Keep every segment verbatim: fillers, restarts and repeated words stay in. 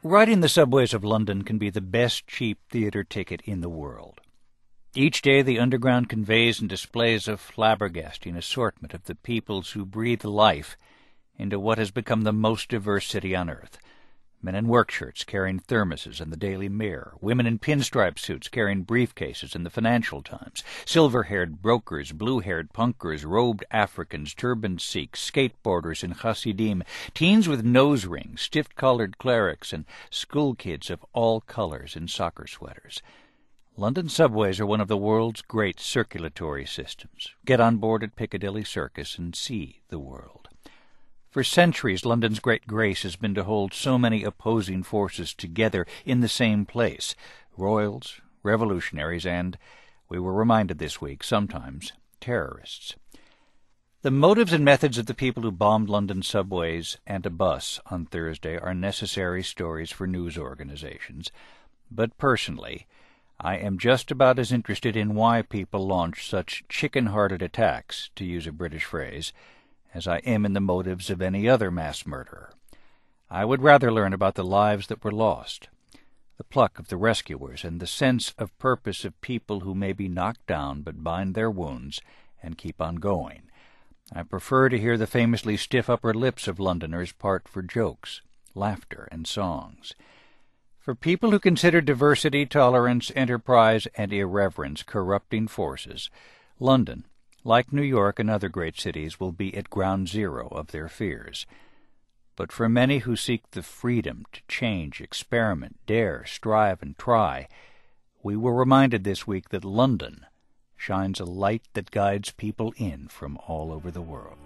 Riding the subways of London can be the best cheap theatre ticket in the world. Each day the Underground conveys and displays a flabbergasting assortment of the peoples who breathe life into what has become the most diverse city on earth. Men in work shirts carrying thermoses and the Daily Mirror, women in pinstripe suits carrying briefcases and the Financial Times, silver-haired brokers, blue-haired punkers, robed Africans, turbaned Sikhs, skateboarders in Hasidim, teens with nose rings, stiff-collared clerics, and school kids of all colors in soccer sweaters. London subways are one of the world's great circulatory systems. Get on board at Piccadilly Circus and see the world. For centuries, London's great grace has been to hold so many opposing forces together in the same place, royals, revolutionaries, and, we were reminded this week, sometimes terrorists. The motives and methods of the people who bombed London subways and a bus on Thursday are necessary stories for news organizations, but personally, I am just about as interested in why people launch such chicken-hearted attacks, to use a British phrase, as I am in the motives of any other mass murderer. I would rather learn about the lives that were lost, the pluck of the rescuers, and the sense of purpose of people who may be knocked down but bind their wounds and keep on going. I prefer to hear the famously stiff upper lips of Londoners part for jokes, laughter, and songs. For people who consider diversity, tolerance, enterprise, and irreverence corrupting forces, London, like New York and other great cities, will be at ground zero of their fears. But for many who seek the freedom to change, experiment, dare, strive, and try, we were reminded this week that London shines a light that guides people in from all over the world.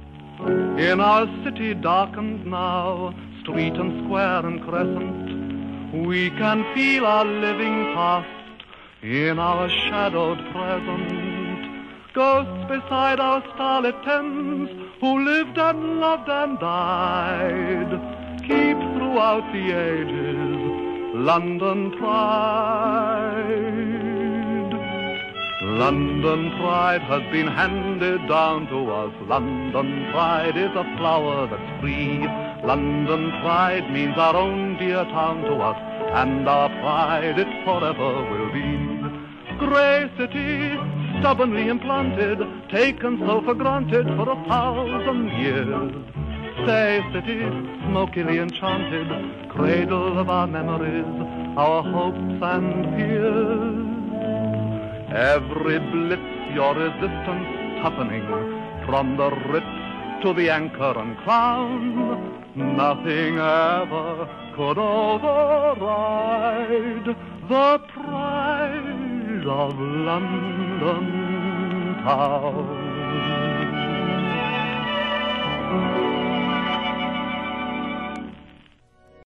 In our city darkened now, street and square and crescent, we can feel our living past in our shadowed present. Ghosts beside our starlit Thames, who lived and loved and died, keep throughout the ages London pride. London pride has been handed down to us. London pride is a flower that's free. London pride means our own dear town to us, and our pride it forever will be. Grey city, stubbornly implanted, taken so for granted for a thousand years. Say city, smokily enchanted, cradle of our memories, our hopes and fears. Every blitz your resistance toughening, from the Ritz to the Anchor and Crown. Nothing ever could override the pride of London town.